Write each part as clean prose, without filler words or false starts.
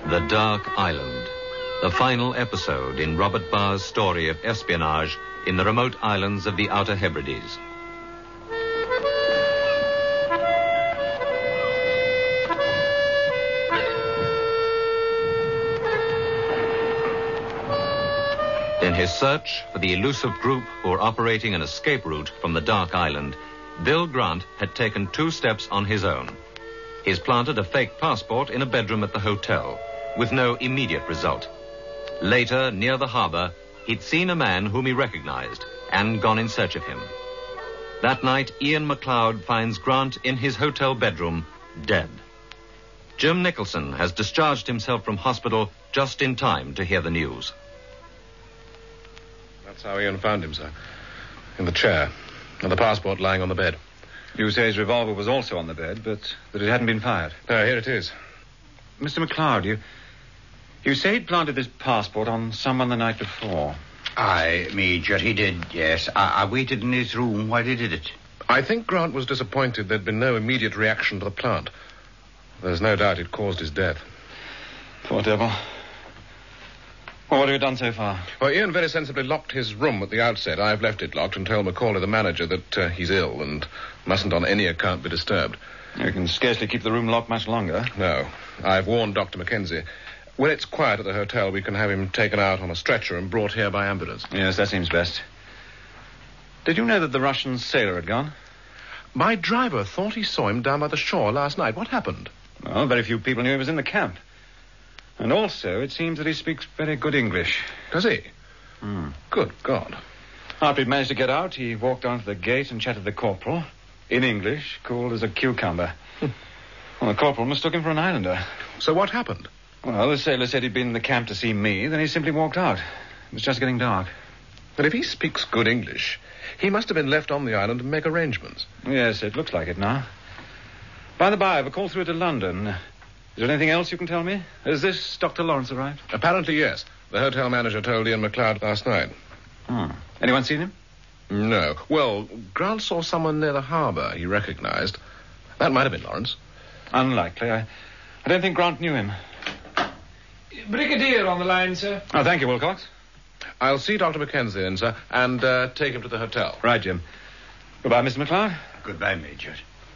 The Dark Island, the final episode in Robert Barr's story of espionage in the remote islands of the Outer Hebrides. In his search for the elusive group who were operating an escape route from the Dark Island, Bill Grant had taken 2 steps on his own. He's planted a fake passport in a bedroom at the hotel, with no immediate result. Later, near the harbor, he'd seen a man whom he recognized and gone in search of him. That night, Ian McLeod finds Grant in his hotel bedroom, dead. Jim Nicholson has discharged himself from hospital just in time to hear the news. That's how Ian found him, sir. In the chair, and the passport lying on the bed. You say his revolver was also on the bed, but that it hadn't been fired. No, here it is. Mr. McLeod, you say he'd planted this passport on someone the night before. Aye, Major, he did, yes. I waited in his room while he did it. I think Grant was disappointed there'd been no immediate reaction to the plant. There's no doubt it caused his death. Poor devil. Well, what have you done so far? Well, Ian very sensibly locked his room at the outset. I've left it locked and told Macaulay, the manager, that he's ill and mustn't on any account be disturbed. You can scarcely keep the room locked much longer. No. I've warned Dr. Mackenzie. When it's quiet at the hotel, we can have him taken out on a stretcher and brought here by ambulance. Yes, that seems best. Did you know that the Russian sailor had gone? My driver thought he saw him down by the shore last night. What happened? Well, very few people knew he was in the camp. And also, it seems that he speaks very good English. Does he? Good God. After he'd managed to get out, he walked down to the gate and chatted to the corporal. In English, cool as a cucumber. Well, the corporal mistook him for an islander. So what happened? Well, the sailor said he'd been in the camp to see me, then he simply walked out. It was just getting dark. But if he speaks good English, he must have been left on the island to make arrangements. Yes, it looks like it now. By the by, I've a call through to London. Is there anything else you can tell me? Has this Dr. Lawrence arrived? Apparently, yes. The hotel manager told Ian McLeod last night. Anyone seen him? No. Well, Grant saw someone near the harbor he recognized. That might have been Lawrence. Unlikely. I don't think Grant knew him. Brigadier on the line, sir. Oh, thank you, Wilcox. I'll see Dr. Mackenzie then, sir, and take him to the hotel. Right, Jim. Goodbye, Mr. McLeod. Goodbye, Major.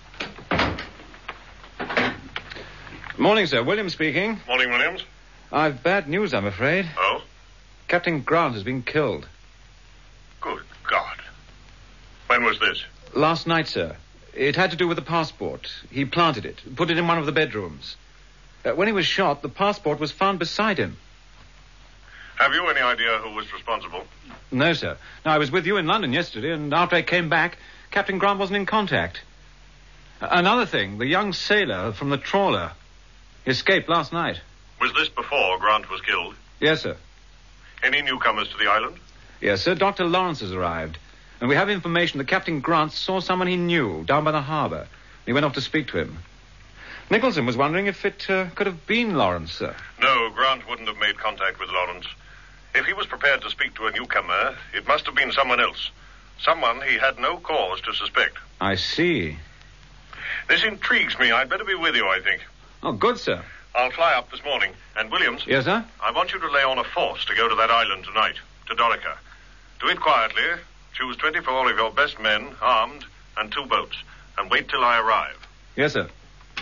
Morning, sir. William speaking. Morning, Williams. I've bad news, I'm afraid. Oh? Captain Grant has been killed. Good God. When was this? Last night, sir. It had to do with the passport. He planted it, put it in one of the bedrooms. When he was shot, the passport was found beside him. Have you any idea who was responsible? No, sir. No, I was with you in London yesterday, and after I came back, Captain Grant wasn't in contact. Another thing, the young sailor from the trawler escaped last night. Was this before Grant was killed? Yes, sir. Any newcomers to the island? Yes, sir. Dr. Lawrence has arrived. And we have information that Captain Grant saw someone he knew down by the harbor. He went off to speak to him. Nicholson was wondering if it could have been Lawrence, sir. No, Grant wouldn't have made contact with Lawrence. If he was prepared to speak to a newcomer, it must have been someone else. Someone he had no cause to suspect. I see. This intrigues me. I'd better be with you, I think. Oh, good, sir. I'll fly up this morning. And, Williams... Yes, sir? I want you to lay on a force to go to that island tonight, to Dorica. Do it quietly. Choose 24 of your best men, armed, and 2 boats. And wait till I arrive. Yes, sir.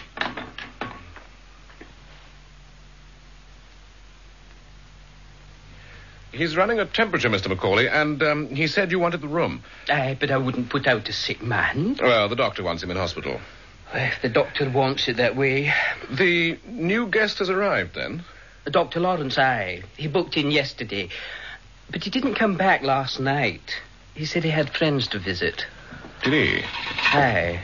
He's running a temperature, Mr. Macaulay, and he said you wanted the room. Aye, but I wouldn't put out a sick man. Well, the doctor wants him in hospital. If the doctor wants it that way. The new guest has arrived, then? Dr. Lawrence, aye. He booked in yesterday. But he didn't come back last night. He said he had friends to visit. Did he? Aye.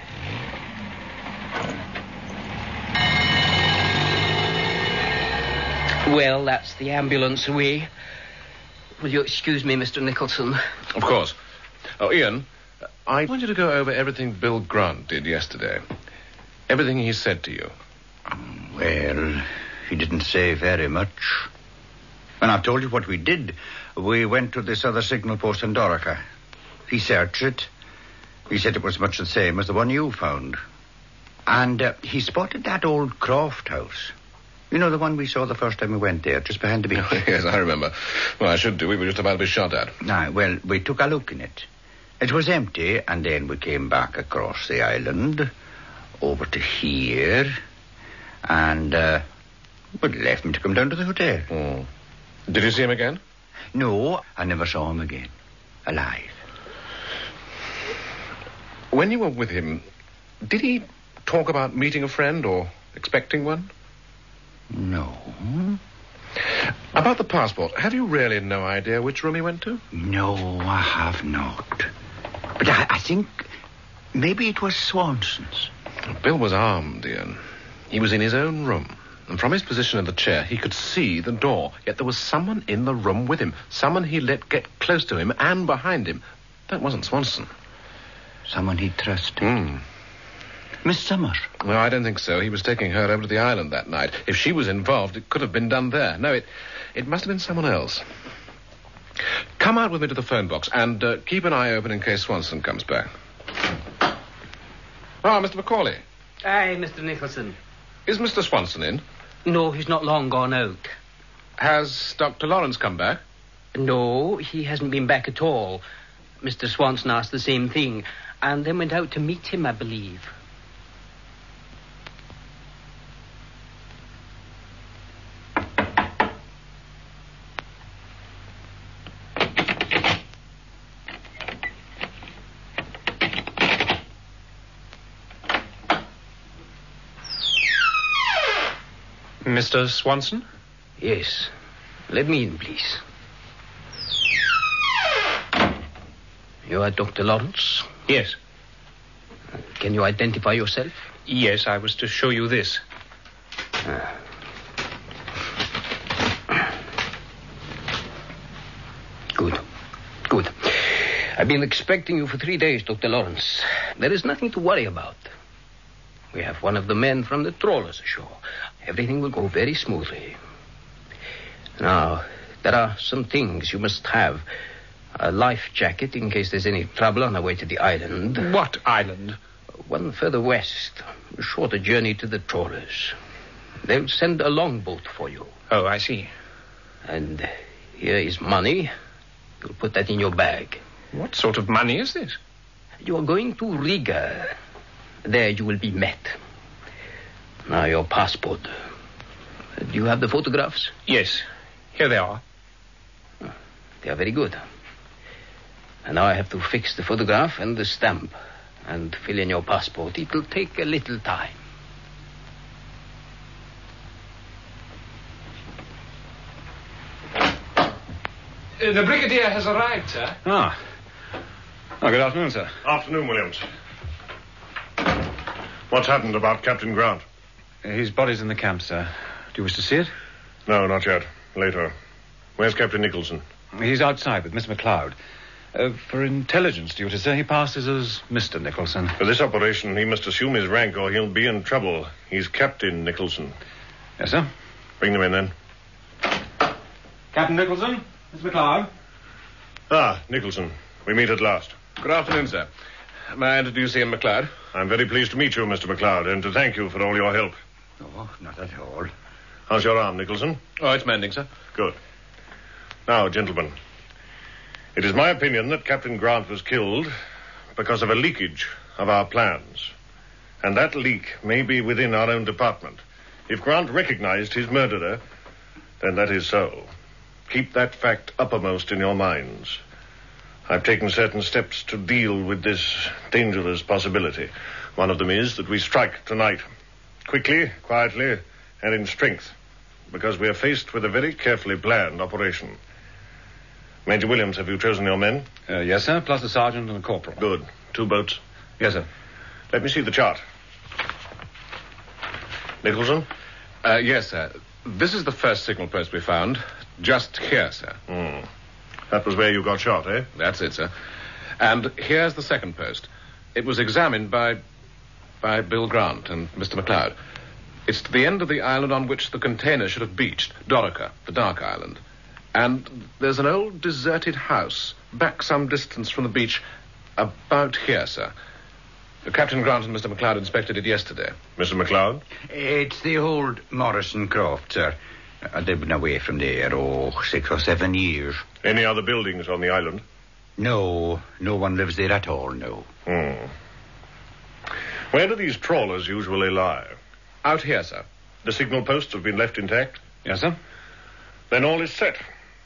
Well, that's the ambulance away. Will you excuse me, Mr. Nicholson? Of course. Oh, Ian, I want you to go over everything Bill Grant did yesterday. Everything he said to you. Well, he didn't say very much. And I've told you what we did. We went to this other signal post in Dorica. He searched it. He said it was much the same as the one you found. And he spotted that old Croft house. You know the one we saw the first time we went there, just behind the beach? Yes, I remember. Well, I should do. We were just about to be shot at. Well, we took a look in it. It was empty, and then we came back across the island, over to here, and we left him to come down to the hotel. Oh. Did you see him again? No, I never saw him again. Alive. When you were with him, did he talk about meeting a friend or expecting one? No. About the passport, have you really no idea which room he went to? No, I have not. But I think maybe it was Swanson's. Bill was armed, Ian. He was in his own room. And from his position in the chair, he could see the door. Yet there was someone in the room with him. Someone he let get close to him and behind him. That wasn't Swanson. Someone he trusted. Miss Summers? No, I don't think so. He was taking her over to the island that night. If she was involved, it could have been done there. No, it must have been someone else. Come out with me to the phone box and keep an eye open in case Swanson comes back. Ah, Mr. Macaulay. Aye, Mr. Nicholson. Is Mr. Swanson in? No, he's not long gone out. Has Dr. Lawrence come back? No, he hasn't been back at all. Mr. Swanson asked the same thing, and then went out to meet him, I believe. Mr. Swanson? Yes. Let me in, please. You are Dr. Lawrence? Yes. Can you identify yourself? Yes, I was to show you this. Good. Good. I've been expecting you for 3 days, Dr. Lawrence. There is nothing to worry about. We have one of the men from the trawlers ashore. Everything will go very smoothly. Now, there are some things you must have. A life jacket in case there's any trouble on our way to the island. What island? One further west. A shorter journey to the trawlers. They'll send a longboat for you. Oh, I see. And here is money. You'll put that in your bag. What sort of money is this? You are going to Riga. There you will be met. Now, your passport. Do you have the photographs? Yes. Here they are. They are very good. And now I have to fix the photograph and the stamp and fill in your passport. It will take a little time. The Brigadier has arrived, sir. Ah. Oh, good afternoon, sir. Afternoon, Williams. What's happened about Captain Grant? His body's in the camp, sir. Do you wish to see it? No, not yet. Later. Where's Captain Nicholson? He's outside with Miss MacLeod. For intelligence duty, sir, he passes as Mr. Nicholson. For this operation, he must assume his rank or he'll be in trouble. He's Captain Nicholson. Yes, sir. Bring them in, then. Captain Nicholson, Miss MacLeod. Ah, Nicholson. We meet at last. Good afternoon, sir. May I introduce Ian MacLeod? I'm very pleased to meet you, Mr. MacLeod, and to thank you for all your help. Oh, not at all. How's your arm, Nicholson? Oh, it's mending, sir. Good. Now, gentlemen, it is my opinion that Captain Grant was killed because of a leakage of our plans. And that leak may be within our own department. If Grant recognized his murderer, then that is so. Keep that fact uppermost in your minds. I've taken certain steps to deal with this dangerous possibility. One of them is that we strike tonight. Quickly, quietly, and in strength. Because we are faced with a very carefully planned operation. Major Williams, have you chosen your men? Yes, sir, plus a sergeant and a corporal. Good. 2 boats? Yes, sir. Let me see the chart. Nicholson? Yes, sir. This is the first signal post we found. Just here, sir. That was where you got shot, eh? That's it, sir. And here's the second post. It was examined by Bill Grant and Mr. MacLeod. It's to the end of the island on which the container should have beached, Dorica, the Dark Island. And there's an old deserted house back some distance from the beach, about here, sir. Captain Grant and Mr. McLeod inspected it yesterday. Mr. McLeod? It's the old Morrison Croft, sir. They've been away from there, 6 or 7 years. Any other buildings on the island? No one lives there at all, no. Where do these trawlers usually lie? Out here, sir. The signal posts have been left intact? Yes, sir. Then all is set.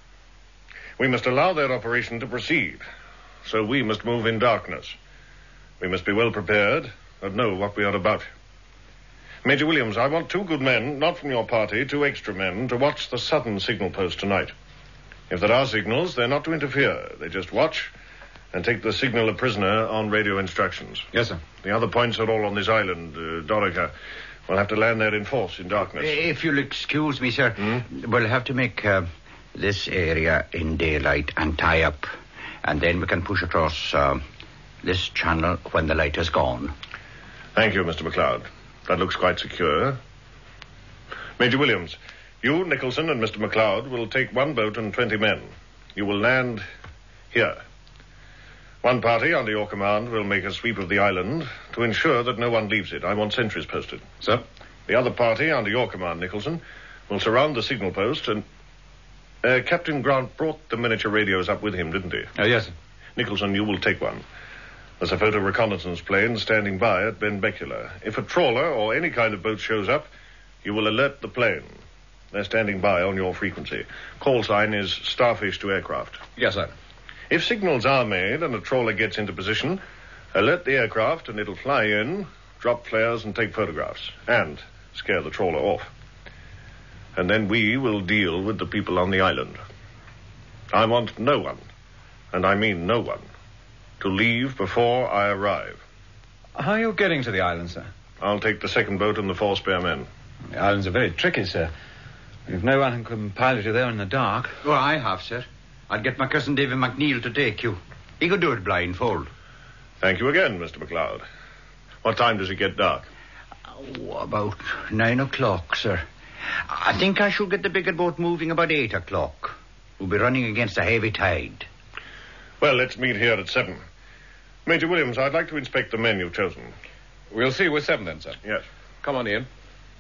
We must allow their operation to proceed, so we must move in darkness. We must be well prepared and know what we are about. Major Williams, I want 2 good men, not from your party, 2 extra men, to watch the southern signal post tonight. If there are signals, they're not to interfere. They just watch and take the signal of prisoner on radio instructions. Yes, sir. The other points are all on this island, Dorica. We'll have to land there in force, in darkness. If you'll excuse me, sir, we'll have to make this area in daylight and tie up. And then we can push across this channel when the light has gone. Thank you, Mr. McLeod. That looks quite secure. Major Williams, you, Nicholson, and Mr. McLeod will take 1 boat and 20 men. You will land here. 1 party under your command will make a sweep of the island to ensure that no one leaves it. I want sentries posted. Sir? The other party under your command, Nicholson, will surround the signal post and... Captain Grant brought the miniature radios up with him, didn't he? Oh, yes, sir. Nicholson, you will take one. There's a photo reconnaissance plane standing by at Benbecula. If a trawler or any kind of boat shows up, you will alert the plane. They're standing by on your frequency. Call sign is Starfish to aircraft. Yes, sir. If signals are made and a trawler gets into position, alert the aircraft and it'll fly in, drop flares and take photographs. And scare the trawler off. And then we will deal with the people on the island. I want no one, and I mean no one, to leave before I arrive. How are you getting to the island, sir? I'll take the second boat and the 4 spare men. The islands are very tricky, sir. We've no one who can pilot you there in the dark. Well, I have, sir. I'd get my cousin David McNeil to take you. He could do it blindfold. Thank you again, Mr. McLeod. What time does it get dark? About 9 o'clock, sir. I think I should get the bigger boat moving about 8 o'clock. We'll be running against a heavy tide. Well, let's meet here at 7. Major Williams, I'd like to inspect the men you've chosen. We'll see you with 7 then, sir. Yes. Come on, Ian.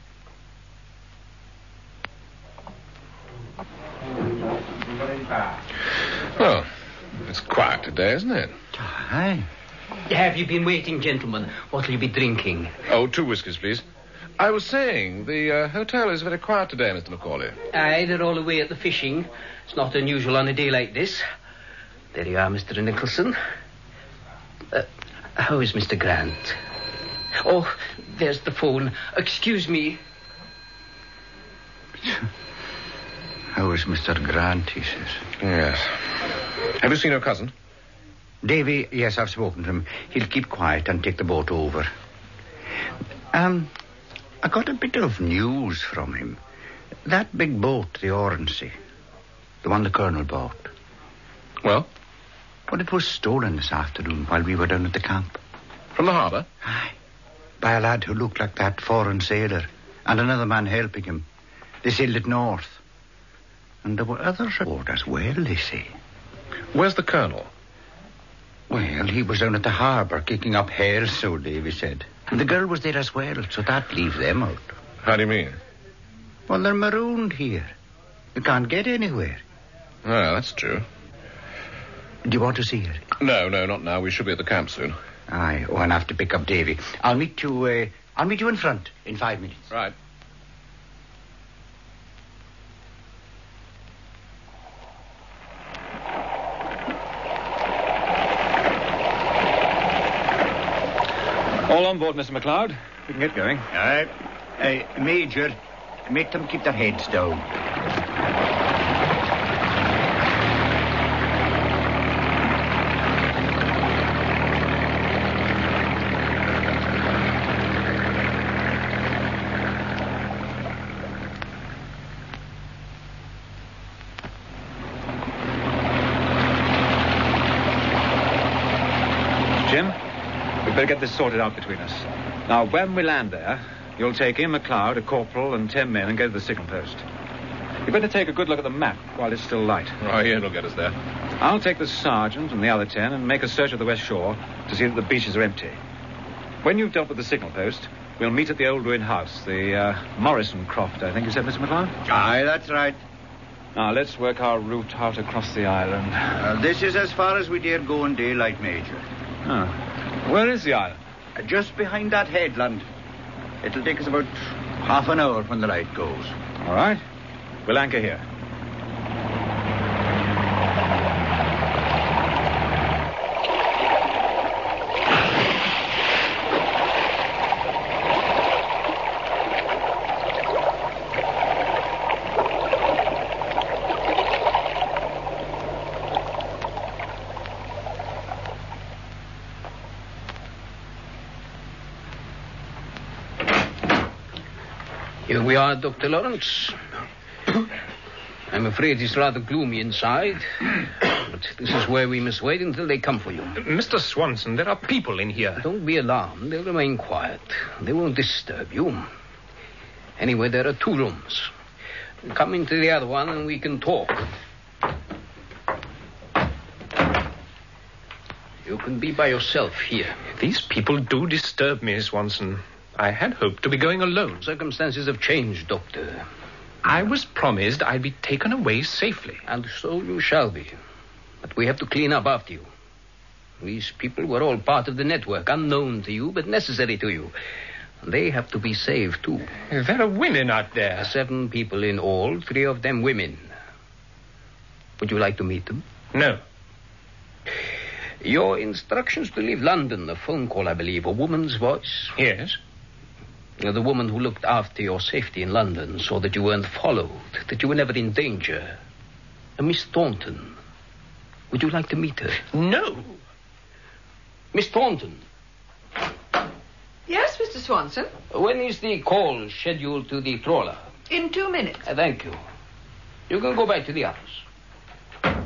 Well, it's quiet today, isn't it? Aye. Have you been waiting, gentlemen? What'll you be drinking? Oh, 2 whiskies, please. I was saying, the hotel is very quiet today, Mr. Macaulay. Aye, they're all away at the fishing. It's not unusual on a day like this. There you are, Mr. Nicholson. How is Mr. Grant? Oh, there's the phone. Excuse me. How is Mr. Grant, he says. Yes. Have you seen your cousin? Davy, yes, I've spoken to him. He'll keep quiet and take the boat over. I got a bit of news from him. That big boat, the Oronsay, the one the Colonel bought. Well? Well, it was stolen this afternoon while we were down at the camp. From the harbour? Aye. By a lad who looked like that foreign sailor, and another man helping him. They sailed it north. And there were others aboard as well, they say. Where's the Colonel? Well, he was down at the harbour kicking up hell, so Davy said. And the girl was there as well, so that leaves them out. How do you mean? Well, they're marooned here. You can't get anywhere. Well, that's true. Do you want to see her? No, not now. We should be at the camp soon. Aye, and I have to pick up Davy. I'll meet you in front in 5 minutes. Right. All on board, Mr. McLeod. We can get going. Aye. Major, make them keep their heads down. Jim, we'd better get this sorted out between us. Now, when we land there, you'll take Ian McLeod, a corporal, and 10 men and go to the signal post. You better take a good look at the map while it's still light. Oh, Ian will get us there. I'll take the sergeant and the other 10 and make a search of the west shore to see that the beaches are empty. When you've dealt with the signal post, we'll meet at the old ruined house, the Morrison Croft, I think you said, Mr. McLeod? Aye, that's right. Now, let's work our route out across the island. This is as far as we dare go in daylight, Major. Oh. Where is the island? Just behind that headland. It'll take us about half an hour when the light goes. All right. We'll anchor here. Here we are, Dr. Lawrence. I'm afraid it's rather gloomy inside, but this is where we must wait until they come for you. Mr. Swanson, there are people in here. Don't be alarmed. They'll remain quiet. They won't disturb you. Anyway, there are 2 rooms. Come into the other one and we can talk. You can be by yourself here. These people do disturb me, Swanson. I had hoped to be going alone. Circumstances have changed, Doctor. I was promised I'd be taken away safely. And so you shall be. But we have to clean up after you. These people were all part of the network, unknown to you, but necessary to you. And they have to be saved, too. There are women out there. 7 people in all, 3 of them women. Would you like to meet them? No. Your instructions to leave London, a phone call, I believe, a woman's voice. Yes. The woman who looked after your safety in London saw that you weren't followed, that you were never in danger. A Miss Thornton. Would you like to meet her? No. Miss Thornton. Yes, Mr. Swanson? When is the call scheduled to the trawler? In 2 minutes. Thank you. You can go back to the others.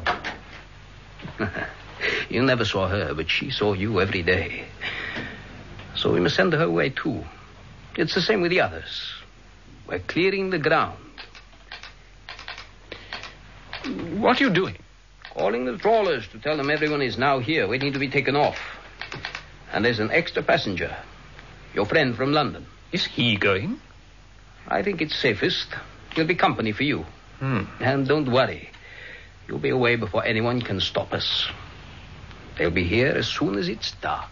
You never saw her, but she saw you every day. So we must send her away, too. It's the same with the others. We're clearing the ground. What are you doing? Calling the trawlers to tell them everyone is now here, waiting to be taken off. And there's an extra passenger. Your friend from London. Is he going? I think it's safest. He'll be company for you. And don't worry. You'll be away before anyone can stop us. They'll be here as soon as it's dark.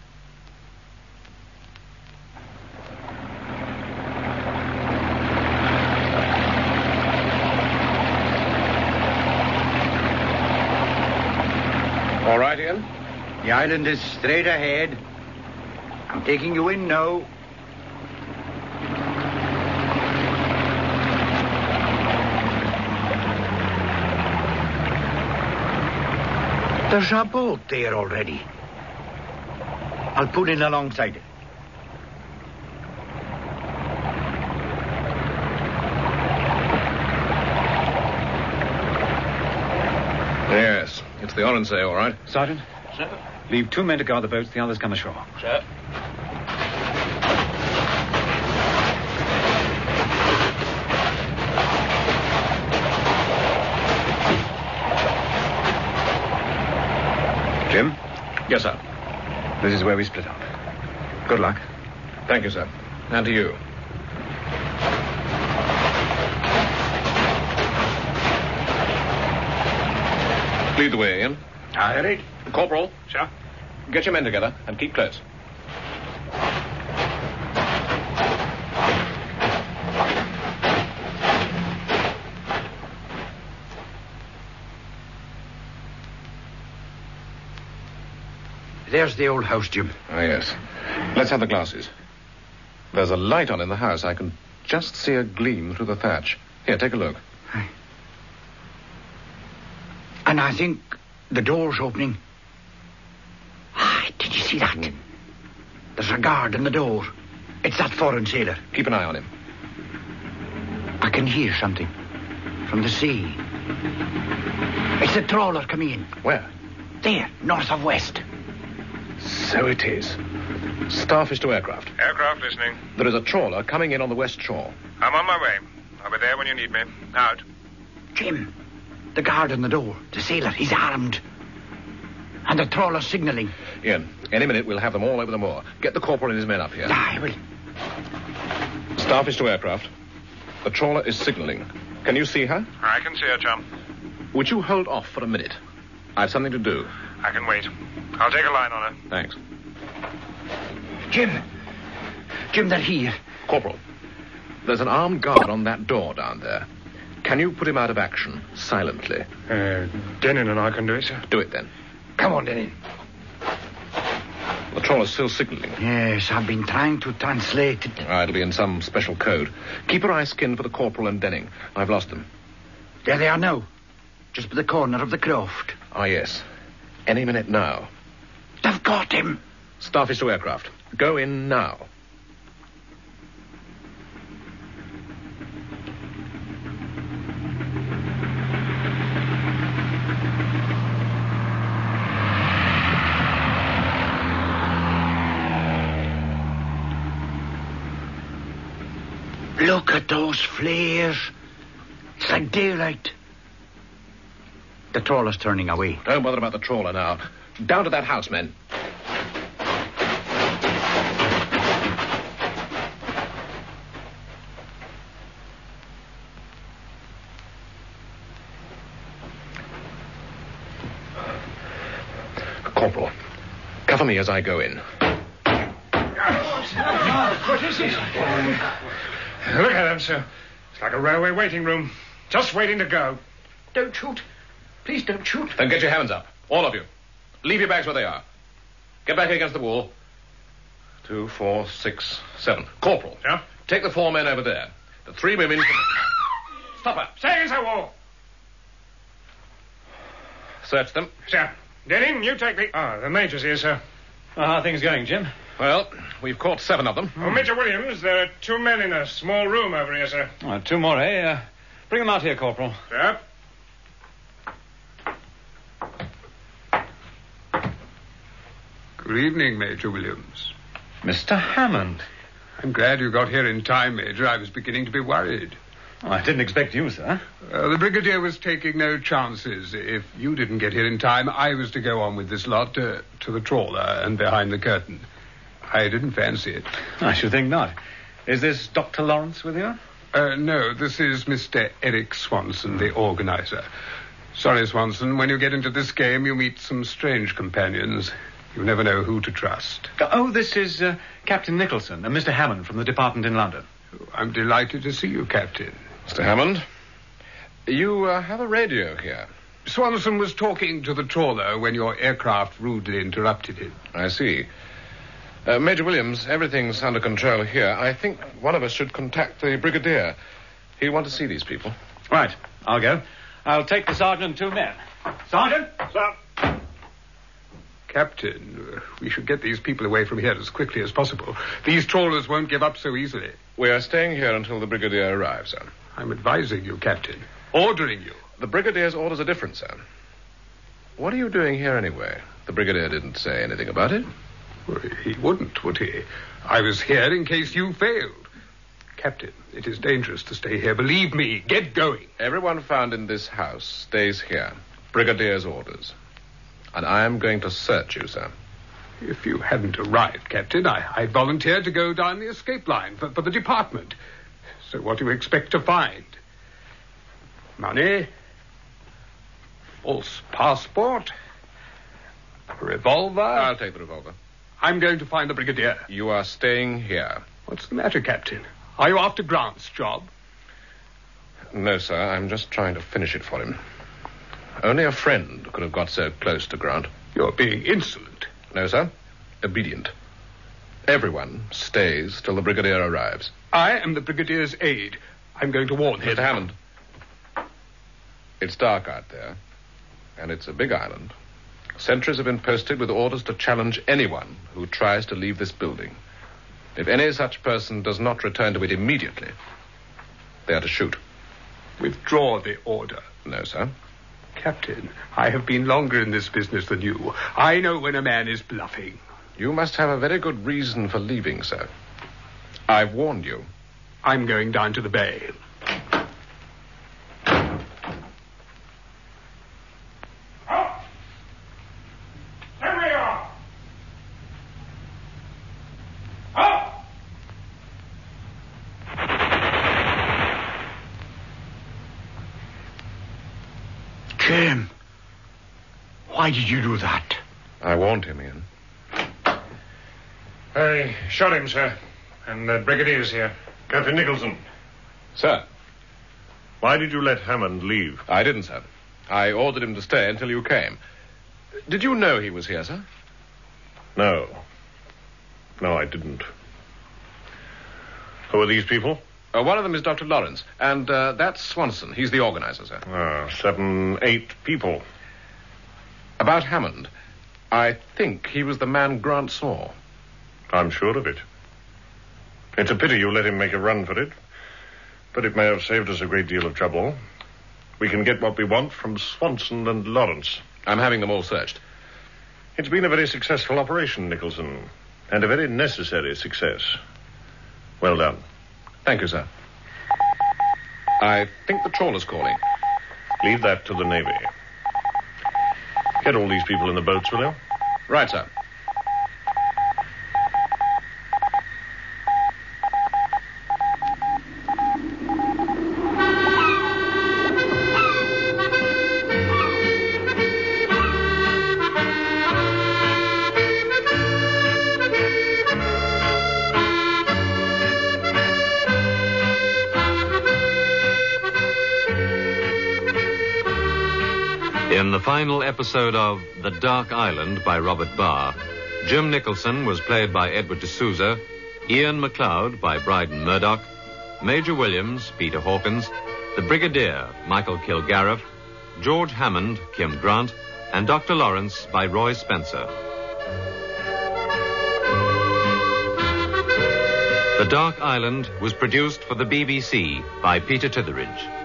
All right, Ian? The island is straight ahead. I'm taking you in now. There's a boat there already. I'll put in alongside it. Yes, it's the Oronsay, all right. Sergeant? Sir? Leave 2 men to guard the boats. The others come ashore. Sir? Jim, Yes, sir. this is where we split up. Good luck. Thank you, sir. And to you. Lead the way, Ian. All right. Corporal, Sir? get your men together and keep close. There's the old house, Jim. Ah, yes. Let's have the glasses. There's a light on in the house. I can just see a gleam through the thatch. Here, take a look. And I think the door's opening. Did you see that? There's a guard in the door. It's that foreign sailor. Keep an eye on him. I can hear something from the sea. It's a trawler coming in. Where? There, north of west. So it is. Starfish to aircraft. Aircraft listening. There is a trawler coming in on the west shore. I'm on my way. I'll be there when you need me. Out. Jim, the guard in the door, the sailor, he's armed. And the trawler's signaling. Ian, any minute we'll have them all over the moor. Get the corporal and his men up here. I will. Starfish to aircraft. The trawler is signalling. Can you see her? I can see her, chum. Would you hold off for a minute? I've something to do. I can wait. I'll take a line on her. Thanks. Jim, they're here. Corporal, there's an armed guard on that door down there. Can you put him out of action silently? Denin and I can do it, sir. Do it then. Come on, Denny. The trawler's still signaling. Yes, I've been trying to translate it. It'll be in some special code. Keep your eyes skinned for the corporal and Denning. I've lost them. There they are now. Just by the corner of the croft. Ah, yes. Any minute now. They've got him. Starfish to aircraft. Go in now. Look at those flares. It's like daylight. The trawler's turning away. Don't bother about the trawler now. Down to that house, men. Corporal, cover me as I go in. What is it? Look at them, sir. It's like a railway waiting room. Just waiting to go. Don't shoot. Please don't shoot. Then get your hands up. All of you. Leave your bags where they are. Get back against the wall. 2, 4, 6, 7. Corporal. Yeah? Take the 4 men over there. The 3 women... Stop her. Stay against the wall. Search them. Sir. Denning, you take the... the Major's here, sir. How are things going, Jim? Well, we've caught 7 of them. Oh, Major Williams, there are 2 men in a small room over here, sir. 2 more, eh? Bring them out here, Corporal. Sir? Good evening, Major Williams. Mr. Hammond. I'm glad you got here in time, Major. I was beginning to be worried. Oh, I didn't expect you, sir. The Brigadier was taking no chances. If you didn't get here in time, I was to go on with this lot to the trawler and behind the curtain. I didn't fancy it. I should think not. Is this Dr. Lawrence with you? No, this is Mr. Eric Swanson, the organizer. Sorry, Swanson, when you get into this game, you meet some strange companions. You never know who to trust. Oh, this is Captain Nicholson and Mr. Hammond from the department in London. I'm delighted to see you, Captain. Mr. Hammond, you have a radio here. Swanson was talking to the trawler when your aircraft rudely interrupted him. I see. Major Williams, everything's under control here. I think one of us should contact the Brigadier. He'll want to see these people. Right, I'll go. I'll take the sergeant and 2 men. Sergeant? Sir. Captain, we should get these people away from here as quickly as possible. These trawlers won't give up so easily. We are staying here until the Brigadier arrives, sir. I'm advising you, Captain. Ordering you. The Brigadier's orders are different, sir. What are you doing here anyway? The Brigadier didn't say anything about it. Well, he wouldn't, would he? I was here in case you failed. Captain, it is dangerous to stay here. Believe me, get going. Everyone found in this house stays here. Brigadier's orders. And I am going to search you, sir. If you hadn't arrived, Captain, I'd volunteer to go down the escape line for the department. So what do you expect to find? Money? False passport? A revolver? I'll take the revolver. I'm going to find the Brigadier. You are staying here. What's the matter, Captain? Are you after Grant's job? No, sir. I'm just trying to finish it for him. Only a friend could have got so close to Grant. You're being insolent. No, sir. Obedient. Everyone stays till the Brigadier arrives. I am the Brigadier's aide. I'm going to warn him. Mr. Hammond. It's dark out there. And it's a big island. Sentries have been posted with orders to challenge anyone who tries to leave this building. If any such person does not return to it immediately, they are to shoot. Withdraw the order. No, sir. Captain, I have been longer in this business than you. I know when a man is bluffing. You must have a very good reason for leaving, sir. I've warned you. I'm going down to the bay. Why did you do that? I warned him, Ian. I shot him, sir. And the brigadier's here. Captain Nicholson, Sir, why did you let Hammond leave? I didn't, sir. I ordered him to stay until you came. Did you know he was here, sir? No. No, I didn't. Who are these people? One of them is Dr. Lawrence, and that's Swanson. He's the organizer, sir. 7, 8 people. About Hammond, I think he was the man Grant saw. I'm sure of it. It's a pity you let him make a run for it, but it may have saved us a great deal of trouble. We can get what we want from Swanson and Lawrence. I'm having them all searched. It's been a very successful operation, Nicholson, and a very necessary success. Well done. Thank you, sir. I think the trawler's calling. Leave that to the Navy. Get all these people in the boats, will you? Right, sir. In the final episode of The Dark Island by Robert Barr, Jim Nicholson was played by Edward D'Souza, Ian MacLeod by Bryden Murdoch, Major Williams, Peter Hawkins, the Brigadier, Michael Kilgariff, George Hammond, Kim Grant, and Dr. Lawrence by Roy Spencer. The Dark Island was produced for the BBC by Peter Titheridge.